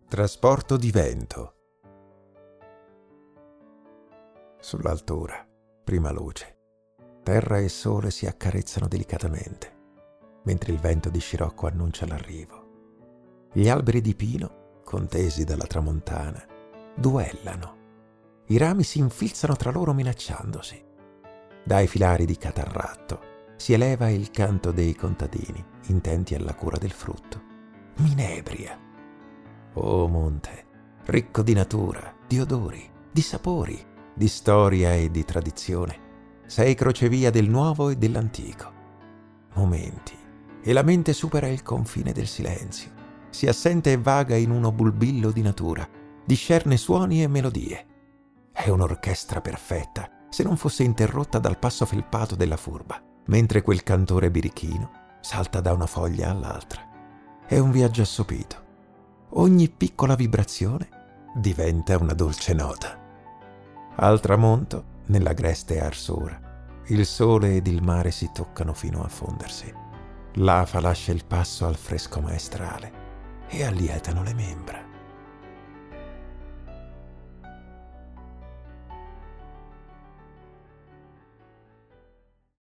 Trasporto di vento. Sull'altura, prima luce, terra e sole si accarezzano delicatamente, mentre il vento di scirocco annuncia l'arrivo. Gli alberi di pino, contesi dalla tramontana, duellano. I rami si infilzano tra loro minacciandosi. Dai filari di catarratto si eleva il canto dei contadini, intenti alla cura del frutto. M'inebria. Oh monte, ricco di natura, di odori, di sapori, di storia e di tradizione. Sei crocevia del nuovo e dell'antico. Momenti, e la mente supera il confine del silenzio. Si assente e vaga in uno bulbillo di natura, discerne suoni e melodie. È un'orchestra perfetta, se non fosse interrotta dal passo felpato della furba, mentre quel cantore birichino salta da una foglia all'altra. È un viaggio assopito. Ogni piccola vibrazione diventa una dolce nota. Al tramonto, nell'agreste arsura, il sole ed il mare si toccano fino a fondersi. L'afa lascia il passo al fresco maestrale e allietano le membra.